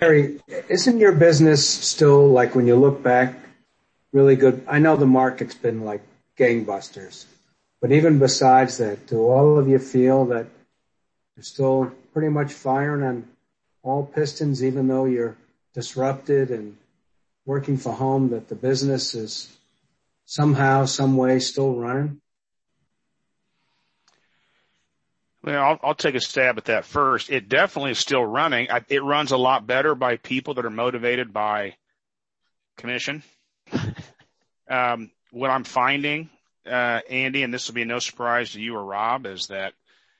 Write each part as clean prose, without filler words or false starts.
Gary, isn't your business still, like when you look back, really good? I know the market's been like gangbusters, but even besides that, do all of you feel that you're still pretty much firing on all pistons, even though you're disrupted and working from home, that the business is somehow, some way still running? Well, I'll take a stab at that first. It definitely is still running. It runs a lot better by people that are motivated by commission. What I'm finding, Andy, and this will be no surprise to you or Rob, is that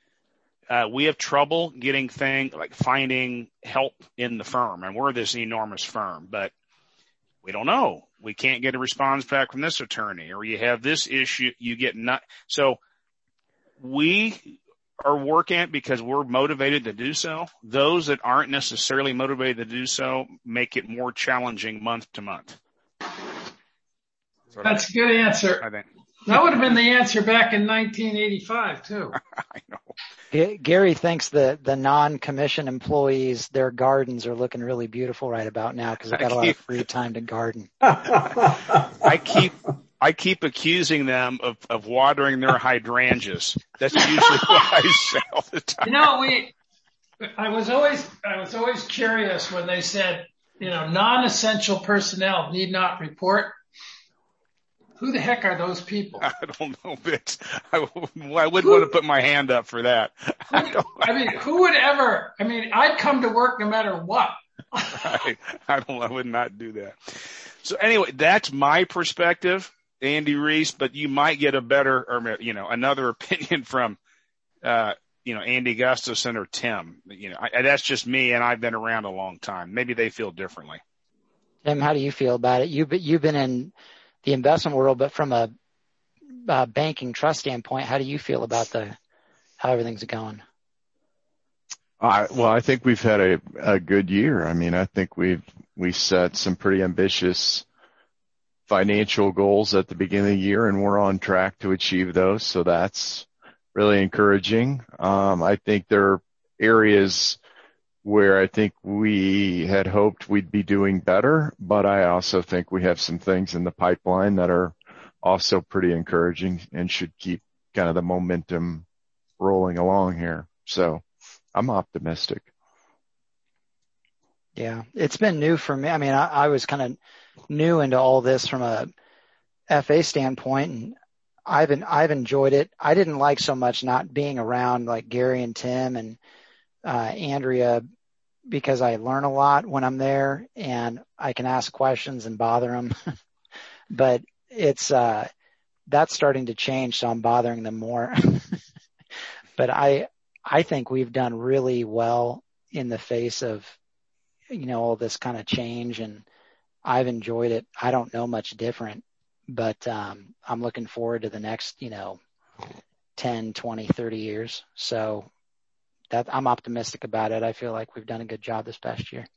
we have trouble finding help in the firm. And we're this enormous firm, but we don't know. We can't get a response back from this attorney, or you have this issue, you get not. So we are working it because we're motivated to do so. Those that aren't necessarily motivated to do so make it more challenging month to month. That's a good answer. I think. That would have been the answer back in 1985 too. I know. Gary thinks the non-commission employees, their gardens are looking really beautiful right about now because they've got a lot of free time to garden. I keep accusing them of watering their hydrangeas. That's usually what I say all the time. You know, I was always curious when they said, non-essential personnel need not report. Who the heck are those people? I don't know, Vince. I wouldn't want to put my hand up for that. Who would ever? I'd come to work no matter what. I would not do that. So anyway, that's my perspective, Andy Reese, but you might get a better, or, another opinion from, Andy Gustafson or Tim. That's just me, and I've been around a long time. Maybe they feel differently. Tim, how do you feel about it? You've been in the investment world, but from a banking trust standpoint, how do you feel about how everything's going? Well, I think we've had a good year. I think we set some pretty ambitious financial goals at the beginning of the year, and we're on track to achieve those. So that's really encouraging. I think there are areas where I think we had hoped we'd be doing better, but I also think we have some things in the pipeline that are also pretty encouraging and should keep kind of the momentum rolling along here. So I'm optimistic. Yeah, it's been new for me. I was kind of new into all this from a FA standpoint, and I've enjoyed it. I didn't like so much not being around like Gary and Tim and Andrea, because I learn a lot when I'm there and I can ask questions and bother them. But it's that's starting to change, so I'm bothering them more. But I think we've done really well in the face of all this kind of change, and I've enjoyed it. I don't know much different, but I'm looking forward to the next 10, 20, 30 years. So that I'm optimistic about it. I feel like we've done a good job this past year.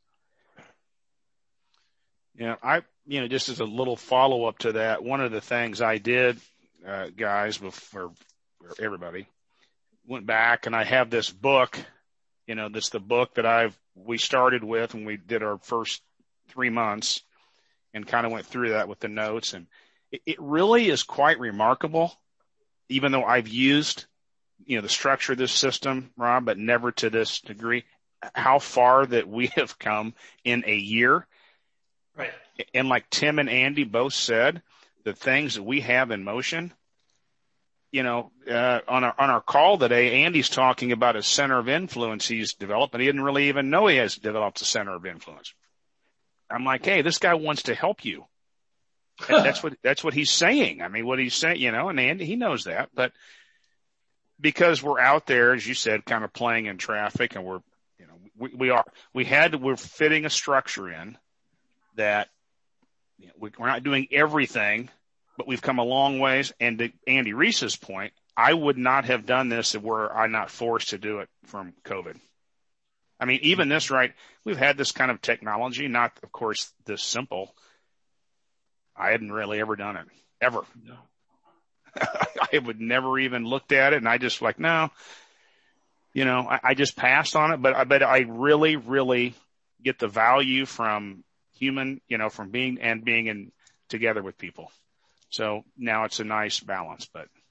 Yeah, just as a little follow up to that, one of the things I did, guys, before everybody went back, and I have this book, that's the book that we started with when we did our first 3 months, and kind of went through that with the notes. And it really is quite remarkable, even though I've used the structure of this system, Rob, but never to this degree, how far that we have come in a year. Right. And like Tim and Andy both said, the things that we have in motion, on our call today, Andy's talking about a center of influence he's developed, but he didn't really even know he has developed a center of influence. I'm like, hey, this guy wants to help you. That's what he's saying. What he's saying, and Andy, he knows that, but because we're out there, as you said, kind of playing in traffic, and we're fitting a structure in that we're not doing everything, but we've come a long ways. And to Andy Reese's point, I would not have done this were I not forced to do it from COVID. Even this, right? We've had this kind of technology, not, of course, this simple. I hadn't really ever done it, ever. No. I would never even looked at it, and I just like, no, I just passed on it. But I really, really get the value from human, from being in together with people. So now it's a nice balance,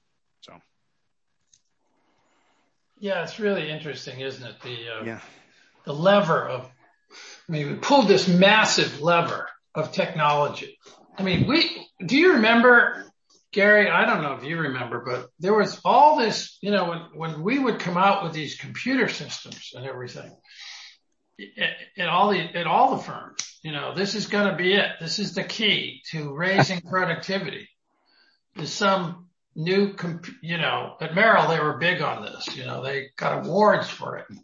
Yeah, it's really interesting, isn't it? The lever of, we pulled this massive lever of technology. Do you remember, Gary? I don't know if you remember, but there was all this, when we would come out with these computer systems and everything, in all the firms, this is going to be it. This is the key to raising productivity. There's some new, at Merrill, they were big on this. They got awards for it.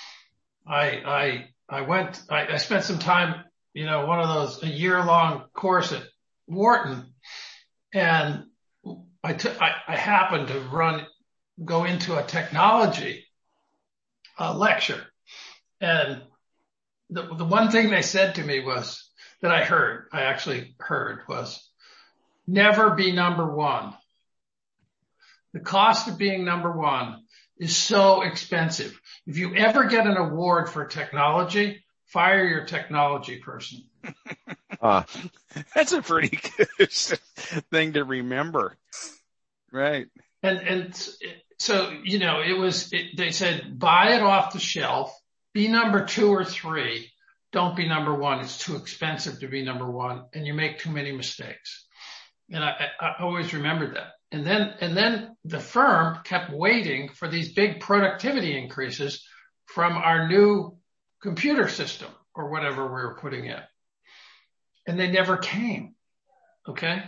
I spent some time, one of those, a year-long course at Wharton, and I happened to go into a technology lecture, and the one thing they said to me was that I actually heard was, never be number one. The cost of being number one is so expensive. If you ever get an award for technology, fire your technology person. That's a pretty good thing to remember. Right. And so, they said, buy it off the shelf, be number 2 or 3. Don't be number one. It's too expensive to be number one, and you make too many mistakes. And I always remembered that. And then the firm kept waiting for these big productivity increases from our new computer system or whatever we were putting in. And they never came. Okay.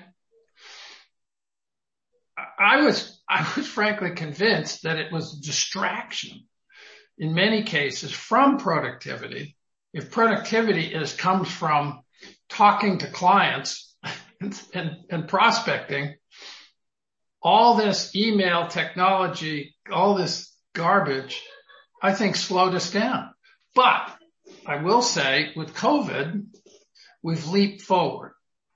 I was frankly convinced that it was a distraction in many cases from productivity. If productivity comes from talking to clients and prospecting, all this email technology, all this garbage, I think slowed us down. But I will say with COVID, we've leaped forward.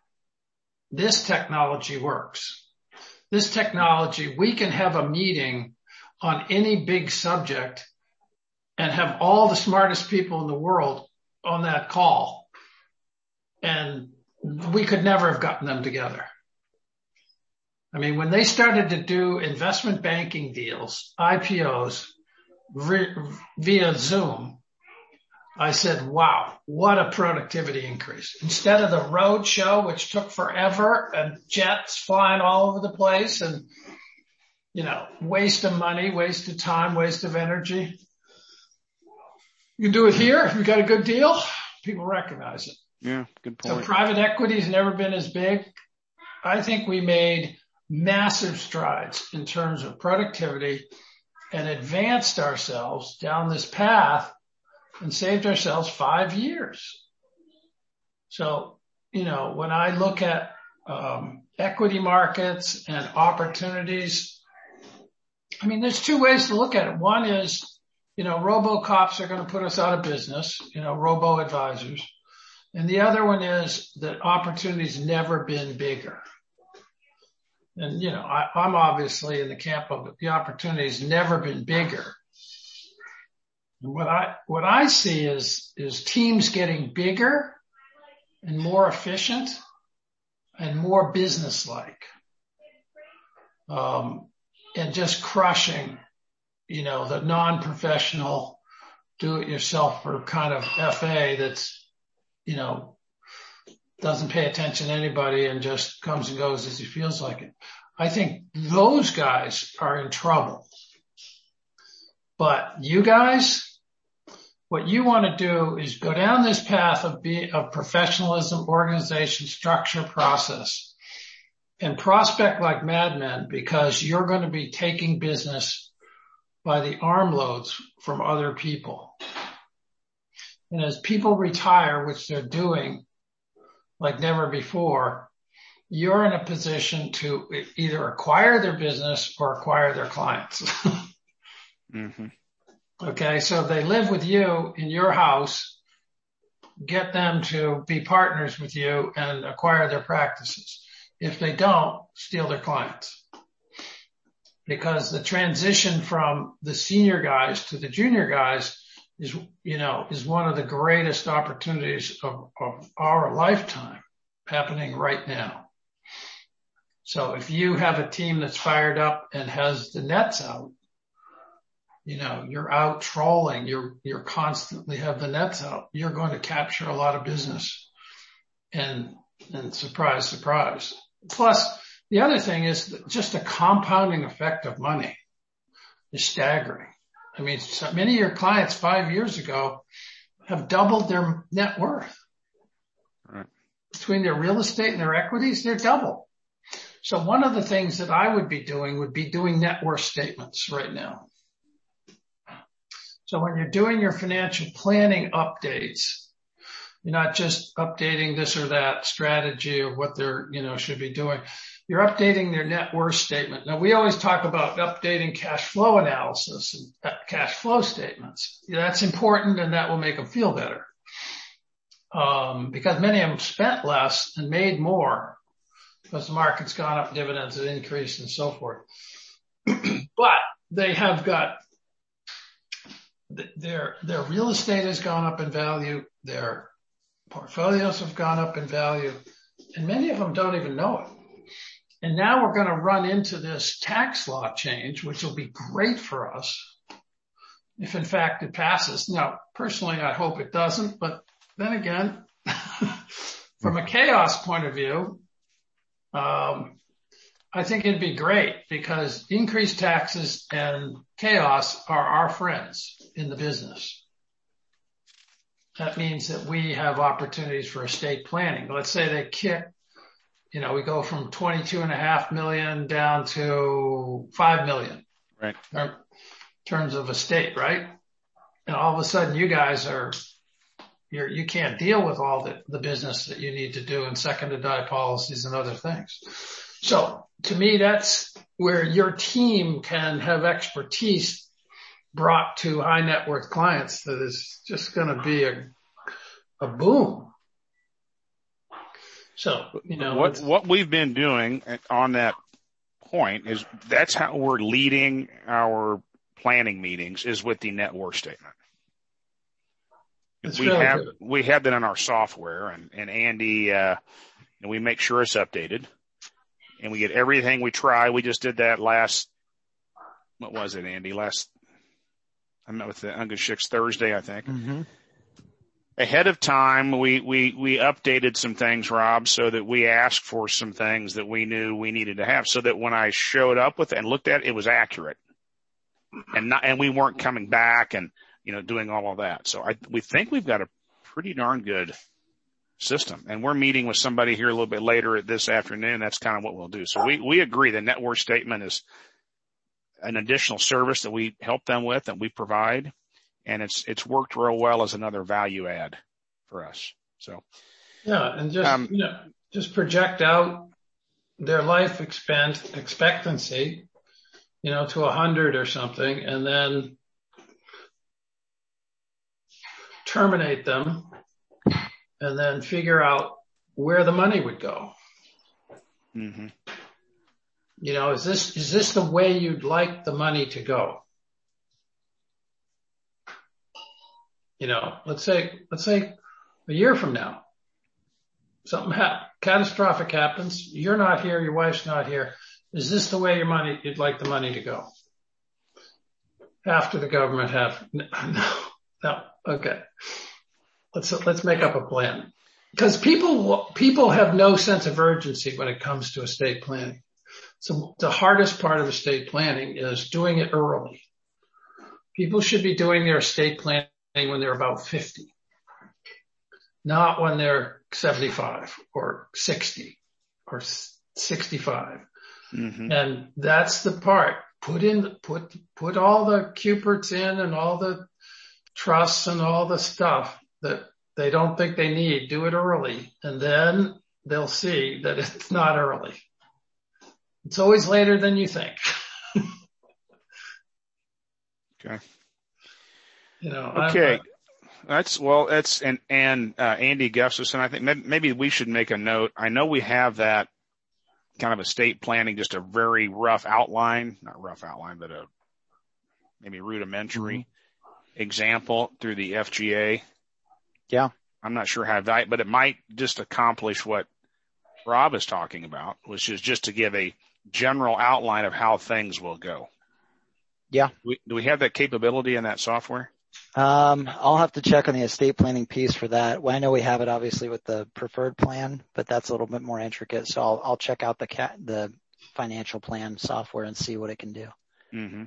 This technology works. This technology, we can have a meeting on any big subject and have all the smartest people in the world on that call. And we could never have gotten them together. When they started to do investment banking deals, IPOs via Zoom, I said, wow, what a productivity increase. Instead of the road show, which took forever and jets flying all over the place and, waste of money, waste of time, waste of energy. You can do it here. If you got a good deal, people recognize it. Yeah, good point. So private equity has never been as big. I think we made massive strides in terms of productivity and advanced ourselves down this path and saved ourselves 5 years. So, when I look at equity markets and opportunities, there's 2 ways to look at it. One is, robo-cops are going to put us out of business, robo-advisors. And the other one is that opportunity's never been bigger. And, I'm obviously in the camp of the opportunity's never been bigger. And what I see is teams getting bigger and more efficient and more businesslike. And just crushing, the non-professional do-it-yourselfer kind of FA that's, doesn't pay attention to anybody and just comes and goes as he feels like it. I think those guys are in trouble. But you guys, what you want to do is go down this path of professionalism, organization, structure, process, and prospect like madmen, because you're going to be taking business by the armloads from other people. And as people retire, which they're doing like never before, you're in a position to either acquire their business or acquire their clients. Mm-hmm. Okay, so if they live with you in your house, get them to be partners with you and acquire their practices. If they don't, steal their clients. Because the transition from the senior guys to the junior guys is one of the greatest opportunities of our lifetime happening right now. So if you have a team that's fired up and has the nets out, you're out trolling, you're constantly have the nets out, you're going to capture a lot of business. And surprise, surprise. Plus, the other thing is that just the compounding effect of money is staggering. I mean, so many of your clients 5 years ago have doubled their net worth. Right. Between their real estate and their equities, they're double. So one of the things that I would be doing net worth statements right now. So when you're doing your financial planning updates, you're not just updating this or that strategy or what they're, should be doing. You're updating their net worth statement. Now, we always talk about updating cash flow analysis and cash flow statements. That's important, and that will make them feel better. Because many of them spent less and made more because the market's gone up, dividends have increased, and so forth. But they have got their real estate has gone up in value, their portfolios have gone up in value, and many of them don't even know it. And now we're going to run into this tax law change, which will be great for us if in fact it passes. Now, personally, I hope it doesn't, but then again, from a chaos point of view, I think it'd be great because increased taxes and chaos are our friends in the business. That means that we have opportunities for estate planning. Let's say they kick, we go from 22.5 million down to 5 million. Right. In terms of estate, right? And all of a sudden you guys you can't deal with all the business that you need to do in second to die policies and other things. So to me, that's where your team can have expertise brought to high net worth clients that is just going to be a boom. So, what we've been doing on that point is that's how we're leading our planning meetings is with the net worth statement. We have that in our software and Andy, and we make sure it's updated and we get everything we try. We just did that what was it, Andy? I met with the Ungashiks Thursday, I think. Mm-hmm. Ahead of time, we updated some things, Rob, so that we asked for some things that we knew we needed to have so that when I showed up with it and looked at it, it was accurate and we weren't coming back and, doing all of that. So we think we've got a pretty darn good system, and we're meeting with somebody here a little bit later this afternoon. That's kind of what we'll do. So we agree the net worth statement is an additional service that we help them with and we provide. And it's worked real well as another value add for us. So. Yeah. And just project out their life expectancy, to 100 or something, and then terminate them and then figure out where the money would go. Mm-hmm. Is this the way you'd like the money to go? Let's say a year from now, something catastrophic happens. You're not here. Your wife's not here. Is this the way you'd like the money to go? After the government no. Okay. Let's make up a plan, because people have no sense of urgency when it comes to estate planning. So the hardest part of estate planning is doing it early. People should be doing their estate planning when they're about 50, not when they're 75 or 60 or 65. Mm-hmm. And that's the part. Put all the Cuperts in and all the trusts and all the stuff that they don't think they need. Do it early, and then they'll see that it's not early. It's always later than you think. Okay. Okay. Andy Gustafson, I think maybe we should make a note. I know we have that kind of estate planning, just a very rough outline, not rough outline, but maybe rudimentary. example through the FGA. Yeah. I'm not sure how valuable, but it might just accomplish what Rob is talking about, which is just to give a general outline of how things will go. Yeah. Do we have that capability in that software? I'll have to check on the estate planning piece for that. Well, I know we have it obviously with the preferred plan, but that's a little bit more intricate. So I'll check out the financial plan software and see what it can do. Mm-hmm.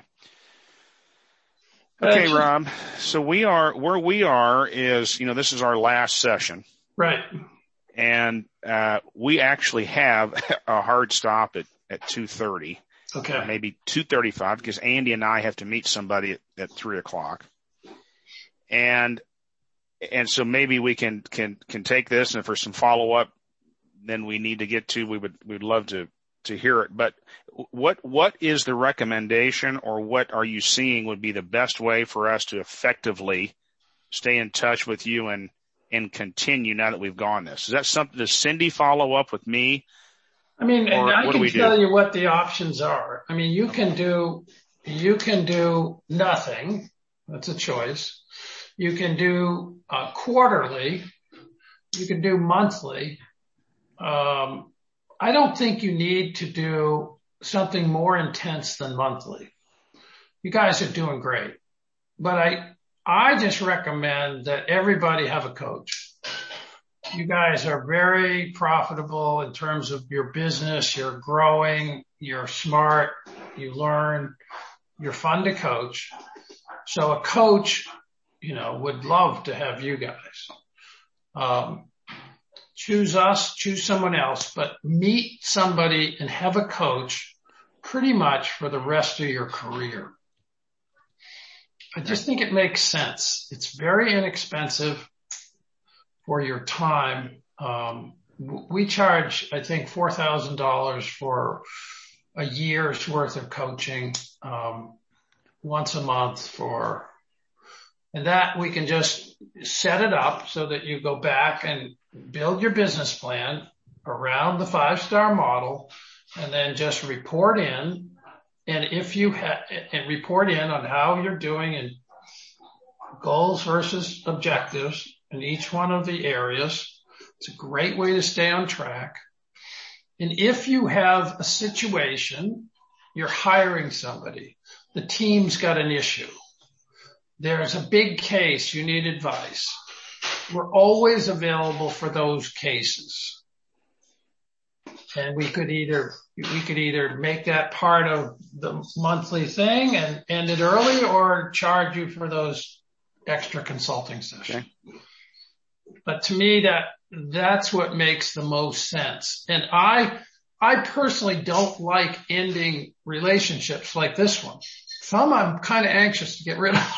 Okay, Rob. So where we are is, this is our last session. Right. And, we actually have a hard stop at 2:30. Okay. Or maybe 2:35 because Andy and I have to meet somebody at 3:00. And so maybe we can take this, and if there's some follow up, then we need to get to, we'd love to hear it. But what is the recommendation, or what are you seeing would be the best way for us to effectively stay in touch with you and continue now that we've gone this? Is that something, does Cindy follow up with me? I mean, and I can tell you what the options are. I mean, you can do nothing. That's a choice. You can do quarterly. You can do monthly. I don't think you need to do something more intense than monthly. You guys are doing great, but I just recommend that everybody have a coach. You guys are very profitable in terms of your business. You're growing. You're smart. You learn. You're fun to coach. So a coach, would love to have you guys. Choose us, choose someone else, but meet somebody and have a coach pretty much for the rest of your career. I just think it makes sense. It's very inexpensive for your time. We charge, I think, $4,000 for a year's worth of coaching, once a month and that we can just set it up so that you go back and build your business plan around the 5-star model, and then just report in. And if you and report in on how you're doing in goals versus objectives in each one of the areas. It's a great way to stay on track. And if you have a situation, you're hiring somebody, the team's got an issue, there's a big case, you need advice, we're always available for those cases. And we could either make that part of the monthly thing and end it early, or charge you for those extra consulting sessions. Okay. But to me, that's what makes the most sense. And I personally don't like ending relationships like this one. Some I'm kind of anxious to get rid of.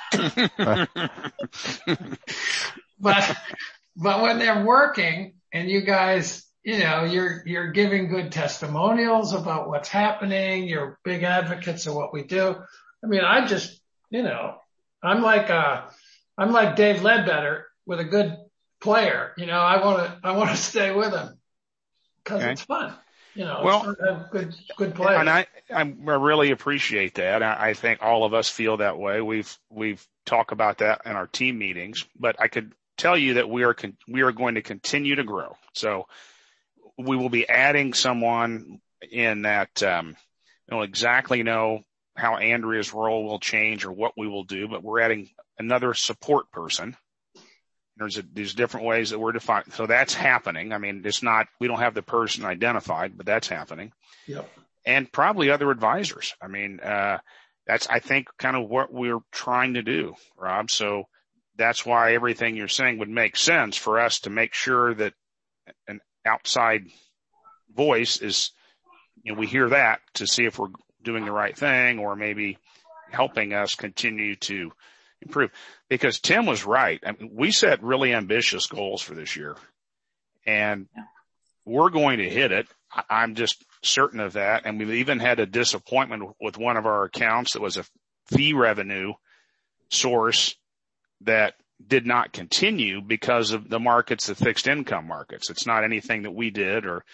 But when they're working and you guys, you're giving good testimonials about what's happening, you're big advocates of what we do. I mean, I just, I'm like Dave Ledbetter with a good player. I want to stay with him because it's fun. Well, have good players. And I really appreciate that. I think all of us feel that way. We've talked about that in our team meetings, but I could tell you that we are going to continue to grow. So we will be adding someone in that, exactly know how Andrea's role will change or what we will do, but we're adding another support person. There's different ways that we're defined. So that's happening. I mean, we don't have the person identified, but that's happening. Yep. And probably other advisors. I mean, that's, I think, kind of what we're trying to do, Rob. So that's why everything you're saying would make sense for us to make sure that an outside voice is, we hear that to see if we're doing the right thing, or maybe helping us continue to improve. Because Tim was right. I mean, we set really ambitious goals for this year, and we're going to hit it. I'm just certain of that. And we've even had a disappointment with one of our accounts that was a fee revenue source that did not continue because of the markets, the fixed income markets. It's not anything that we did, or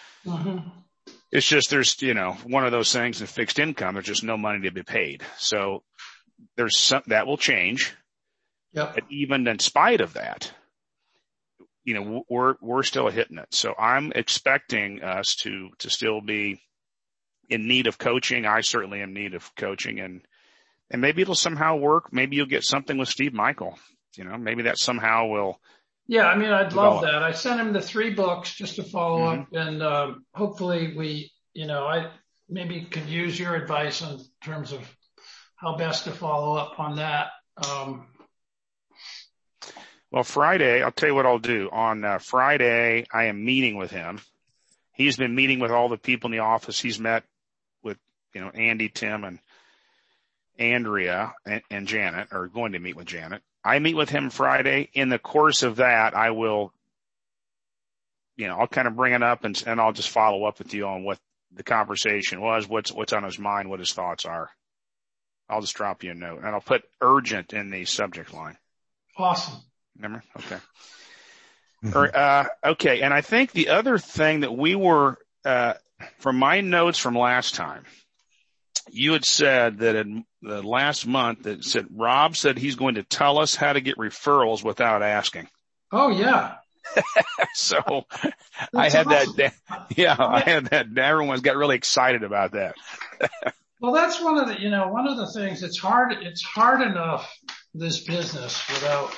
it's just there's, one of those things in fixed income, there's just no money to be paid. So there's some that will change. Yep. But even in spite of that, you know, we're still hitting it. So I'm expecting us to still be in need of coaching. I certainly am in need of coaching, and maybe it'll somehow work. Maybe you'll get something with Steve Michael. You know, maybe that somehow will. Yeah, I mean, I'd develop. love that. I sent him the 3 books just to follow up, and hopefully I maybe could use your advice in terms of how best to follow up on that. Well, Friday, I'll tell you what I'll do. On Friday, I am meeting with him. He's been meeting with all the people in the office. He's met with, you know, Andy, Tim, and Andrea and Janet, or going to meet with Janet. I meet with him Friday. In the course of that, I will, you know, I'll kind of bring it up and I'll just follow up with you on what the conversation was, what's on his mind, what his thoughts are. I'll just drop you a note, and I'll put urgent in the subject line. Awesome. Remember? Okay. Okay. And I think the other thing that we were, from my notes from last time, you had said that in the last month that said Rob said he's going to tell us how to get referrals without asking. Oh yeah. So That's I had awesome. that. Yeah, I had that. Everyone's got really excited about that. Well, that's one of the things. It's hard enough, this business, without,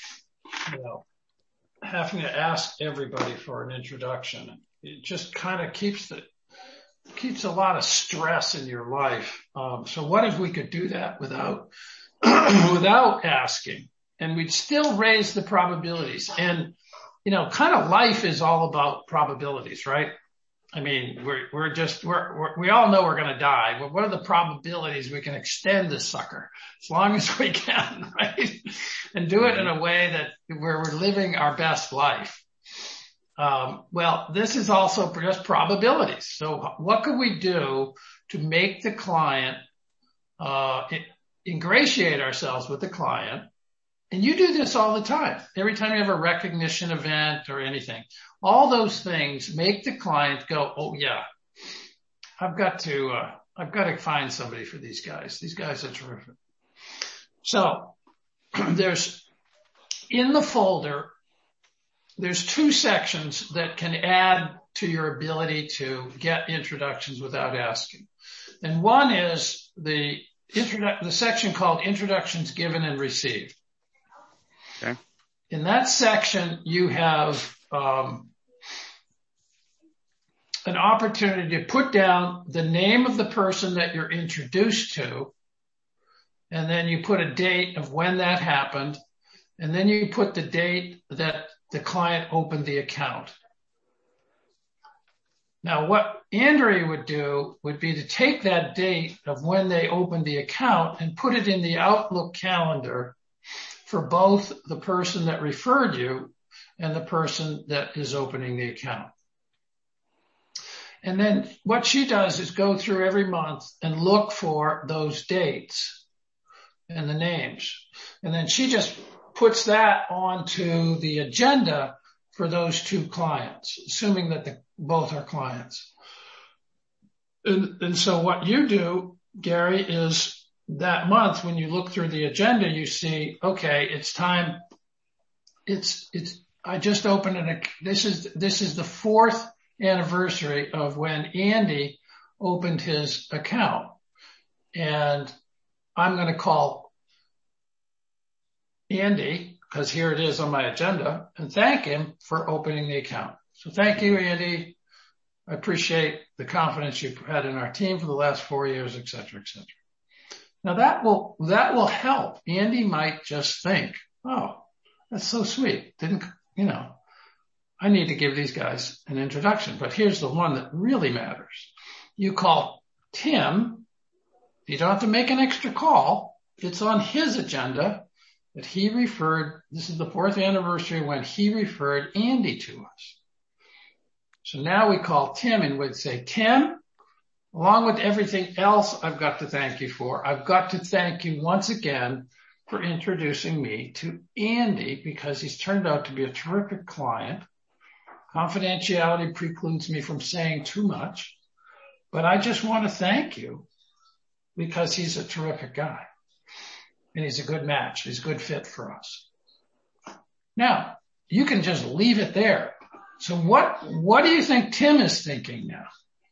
having to ask everybody for an introduction. It just kind of keeps a lot of stress in your life. So what if we could do that without asking, and we'd still raise the probabilities? And, kind of life is all about probabilities, right? I mean, we all know we're going to die, but what are the probabilities we can extend this sucker as long as we can, right? And do it in a way where we're living our best life. Well, this is also just probabilities. So what could we do to make the client, ingratiate ourselves with the client? And you do this all the time. Every time you have a recognition event or anything, all those things make the client go, oh yeah, I've got to find somebody for these guys. These guys are terrific. So in the folder, there's 2 sections that can add to your ability to get introductions without asking. And one is the section called Introductions Given and Received. Okay. In that section, you have an opportunity to put down the name of the person that you're introduced to, and then you put a date of when that happened, and then you put the date that the client opened the account. Now, what Andrea would do would be to take that date of when they opened the account and put it in the Outlook calendar for both the person that referred you and the person that is opening the account. And then what she does is go through every month and look for those dates and the names. And then she just puts that onto the agenda for those 2 clients, assuming that both are clients. And so what you do, Gary, is that month, when you look through the agenda, you see, okay, it's time. I just opened this is the 4th anniversary of when Andy opened his account. And I'm going to call Andy, because here it is on my agenda, and thank him for opening the account. So thank you, Andy. I appreciate the confidence you've had in our team for the last 4 years, et cetera, et cetera. Now that will help. Andy might just think, oh, that's so sweet. I need to give these guys an introduction. But here's the one that really matters. You call Tim. You don't have to make an extra call. It's on his agenda that he referred. This is the 4th anniversary when he referred Andy to us. So now we call Tim and we'd say, Tim, along with everything else I've got to thank you for, I've got to thank you once again for introducing me to Andy, because he's turned out to be a terrific client. Confidentiality precludes me from saying too much, but I just want to thank you because he's a terrific guy. and he's a good match. He's a good fit for us. Now, you can just leave it there. So what do you think Tim is thinking now?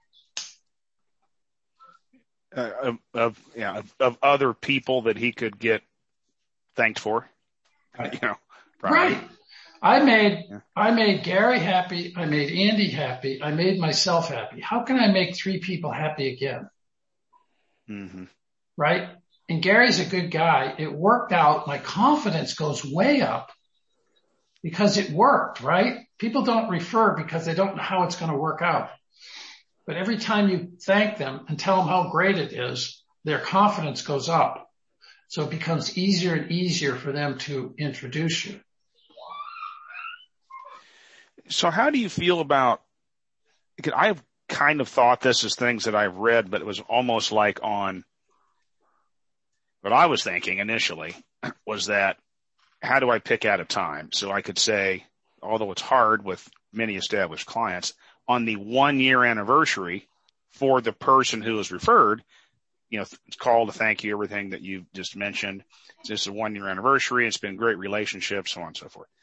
Of other people that he could get thanked for, Right. Probably. Right. I made Gary happy. I made Andy happy. I made myself happy. How can I make 3 people happy again? Mm-hmm. Right. And Gary's a good guy. It worked out. My confidence goes way up because it worked, right? People don't refer because they don't know how it's going to work out. But every time you thank them and tell them how great it is, their confidence goes up. So it becomes easier and easier for them to introduce you. So how do you feel about, I've kind of thought this as things that I've read, but it was almost like on what I was thinking initially was that how do I pick out a time? So I could say, although it's hard with many established clients, on the 1-year anniversary for the person who was referred, call to thank you, everything that you just mentioned. It's just a 1-year anniversary. It's been a great relationship, so on and so forth.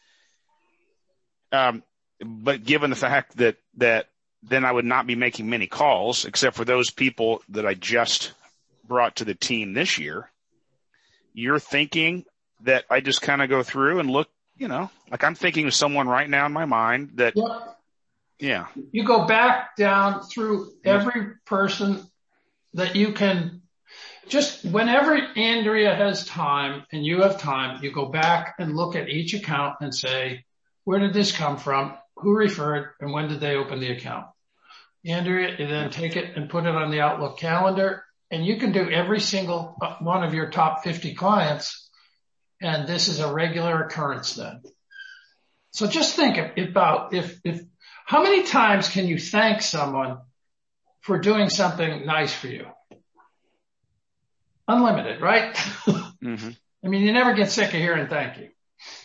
But given the fact that then I would not be making many calls except for those people that I just brought to the team this year, you're thinking that I just kind of go through and look, like I'm thinking of someone right now in my mind that, yeah. You go back down through every person that you can, just whenever Andrea has time and you have time, you go back and look at each account and say, where did this come from? Who referred and when did they open the account? Andrea, you then take it and put it on the Outlook calendar, and you can do every single one of your top 50 clients. And this is a regular occurrence then. So just think about how many times can you thank someone for doing something nice for you? Unlimited, right? Mm-hmm. I mean, you never get sick of hearing thank you.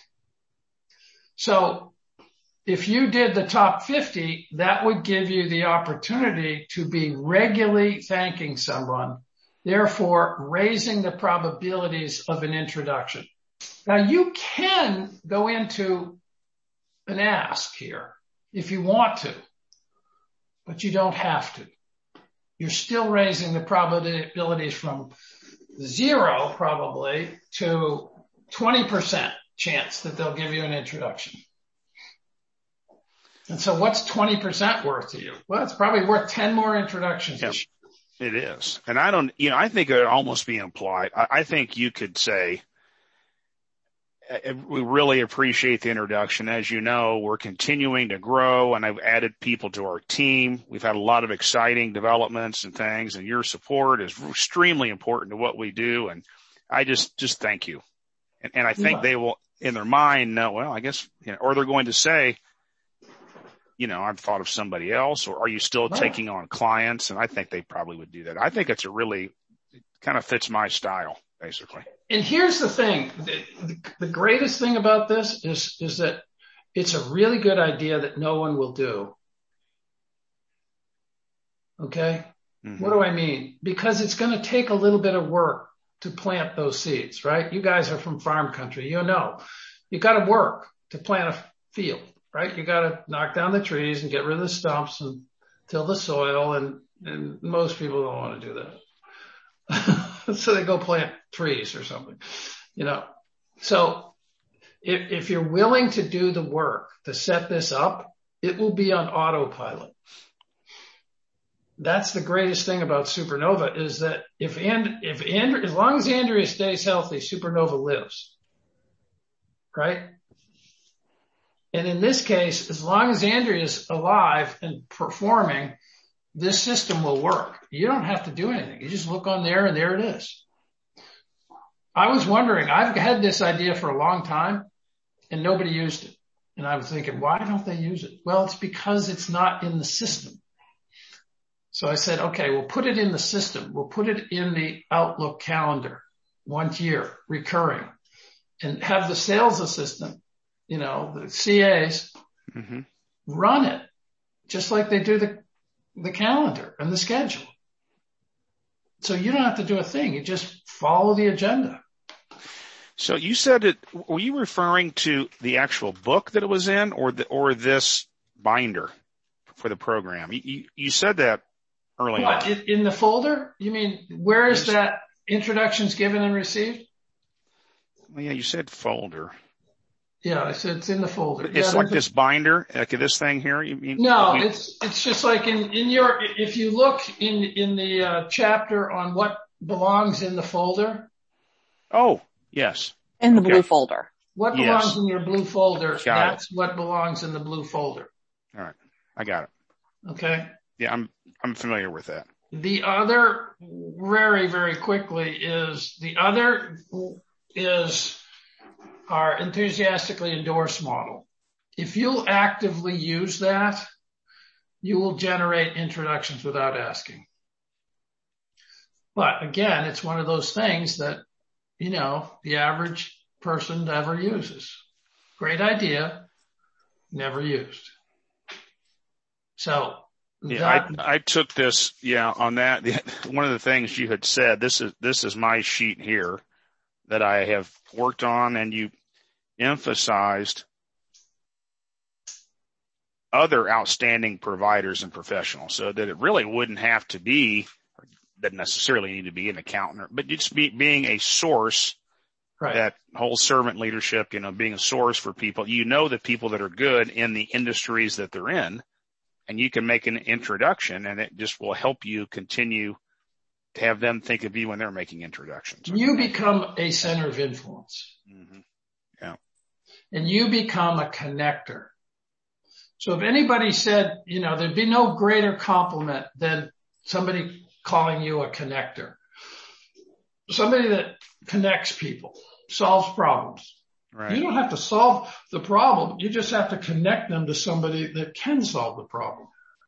So if you did the top 50, that would give you the opportunity to be regularly thanking someone, therefore raising the probabilities of an introduction. Now you can go into an ask here if you want to, but you don't have to. You're still raising the probabilities from 0 probably to 20% chance that they'll give you an introduction. And so what's 20% worth to you? Well, it's probably worth 10 more introductions. Yep. It is. And I think it would almost be implied. I think you could say, we really appreciate the introduction. As you know, we're continuing to grow and I've added people to our team. We've had a lot of exciting developments and things, and your support is extremely important to what we do. And I just thank you. And I think they will in their mind know, well, I guess, or they're going to say, I've thought of somebody else, or are you still taking on clients? And I think they probably would do that. I think it kind of fits my style, basically. And here's the thing. The greatest thing about this is that it's a really good idea that no one will do. Okay? Mm-hmm. What do I mean? Because it's going to take a little bit of work to plant those seeds, right? You guys are from farm country. You got to work to plant a field, right? You got to knock down the trees and get rid of the stumps and till the soil. And most people don't want to do that. So they go plant trees or something, So if you're willing to do the work to set this up, it will be on autopilot. That's the greatest thing about Supernova is that if Andrea, as long as Andrea stays healthy, Supernova lives. Right? And in this case, as long as Andrea is alive and performing, this system will work. You don't have to do anything. You just look on there and there it is. I was wondering, I've had this idea for a long time and nobody used it. And I was thinking, why don't they use it? Well, it's because it's not in the system. So I said, okay, we'll put it in the system. We'll put it in the Outlook calendar, 1 year, recurring, and have the sales assistant, the CAs, mm-hmm. run it just like they do the calendar and the schedule. So you don't have to do a thing. You just follow the agenda. So you said it, were you referring to the actual book that it was in or this binder for the program? You said that early on. In the folder? You mean, where is that introductions given and received? Well, yeah, you said folder. Yeah, I said it's in the folder. It's like this binder, like this thing here. You mean? No, it's just like if you look in the chapter on what belongs in the folder. Oh, yes. In the blue folder. What belongs in your blue folder? That's what belongs in the blue folder. All right, I got it. Okay. Yeah, I'm familiar with that. The other, very, very quickly, is our enthusiastically endorse model. If you'll actively use that, you will generate introductions without asking. But again, it's one of those things that, the average person never uses. Great idea, never used. So yeah, I took this, on that. One of the things you had said, this is my sheet here that I have worked on, and you emphasized other outstanding providers and professionals, so that it really wouldn't have to be, or doesn't necessarily need to be an accountant, but just being a source, right. That whole servant leadership, being a source for people, the people that are good in the industries that they're in, and you can make an introduction, and it just will help you continue to have them think of you when they're making introductions. You become a center of influence. Mm-hmm. Yeah. And you become a connector. So if anybody said, there'd be no greater compliment than somebody calling you a connector. Somebody that connects people, solves problems. Right. You don't have to solve the problem. You just have to connect them to somebody that can solve the problem.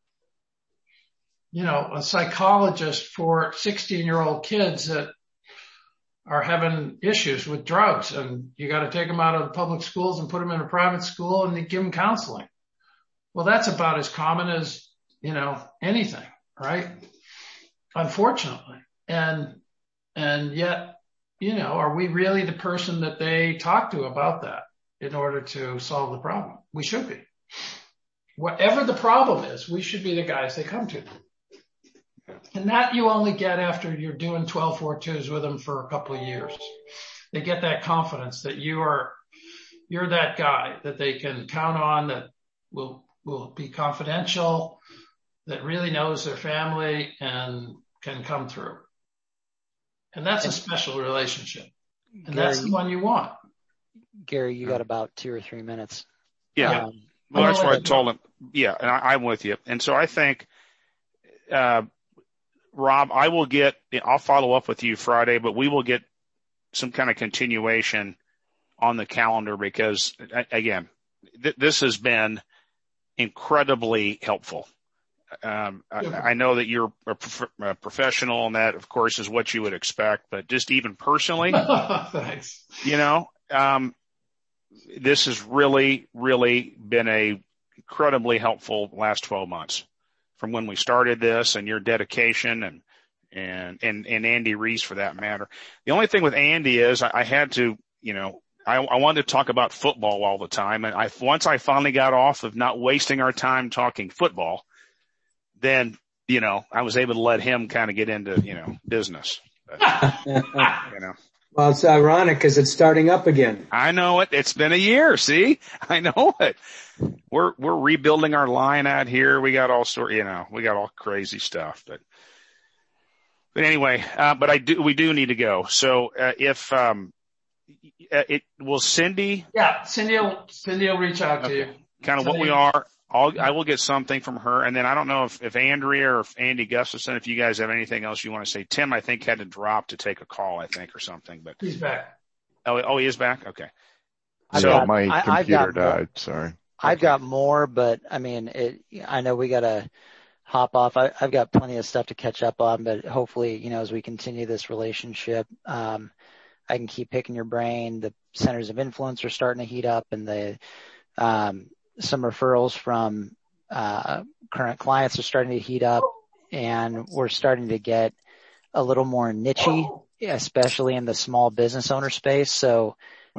A psychologist for 16-year-old kids that are having issues with drugs, and you got to take them out of the public schools and put them in a private school and give them counseling. Well, that's about as common as, anything, right? Unfortunately. And yet, are we really the person that they talk to about that in order to solve the problem? We should be. Whatever the problem is, we should be the guys they come to. And that you only get after you're doing 12-4-2s with them for a couple of years. They get that confidence that you're that guy that they can count on, that will be confidential, that really knows their family and can come through. And that's a special relationship. And Gary, that's the one you want. Gary, you got about 2 or 3 minutes. Yeah. Well, that's what I told him. Yeah. And I'm with you. And so I think, Rob, I'll follow up with you Friday, but we will get some kind of continuation on the calendar because, again, this has been incredibly helpful. I know that you're a professional, and that, of course, is what you would expect, but just even personally, thanks. This has really, really been a incredibly helpful last 12 months. From when we started this, and your dedication and Andy Reese for that matter. The only thing with Andy is I had to, I wanted to talk about football all the time. And once I finally got off of not wasting our time talking football, then, I was able to let him kind of get into, business. But, Well, it's ironic because it's starting up again. I know it. It's been a year. See, I know it. We're rebuilding our line out here. We got all we got all crazy stuff, but anyway, we do need to go. So, will Cindy? Yeah, Cindy will reach out to you. Kind of what we are. I will get something from her, and then I don't know if Andrea or if Andy Gustafson, if you guys have anything else you want to say. Tim, I think, had to drop to take a call, I think, or something. But he's back. Oh, he is back. Okay. My computer died. Sorry. I've got more, but I mean, I know we got to hop off. I've got plenty of stuff to catch up on, but hopefully, as we continue this relationship, I can keep picking your brain. The centers of influence are starting to heat up, and some referrals from current clients are starting to heat up, and we're starting to get a little more niche-y especially in the small business owner space. So,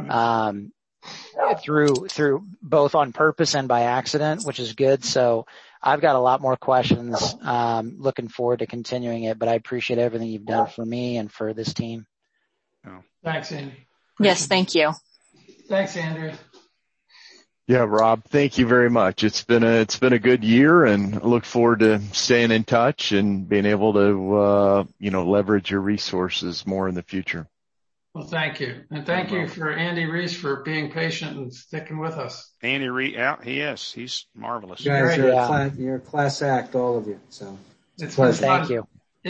through both on purpose and by accident, which is good. So I've got a lot more questions. Looking forward to continuing it, but I appreciate everything you've done for me and for this team. Thanks, Andy. Yes, thank you. Thanks, Andrew. Yeah, Rob, thank you very much. It's been a good year, and I look forward to staying in touch and being able to, leverage your resources more in the future. Well, thank you. And thank you for Andy Reese for being patient and sticking with us. Andy Reese, yeah, he is. He's marvelous. You guys, you're a class act, all of you. So it's pleasure. Thank you.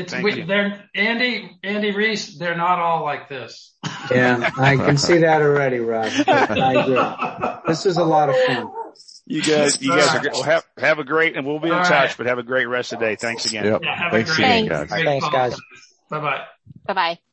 Andy Reese, they're not all like this. Yeah, I can see that already, Rob. I agree. This is a lot of fun. You guys are good. Well, have a great, and we'll be in touch, but have a great rest of the day. Thanks again. Yep. Yeah, Thanks again, guys. Thanks, guys. Bye-bye. Bye-bye.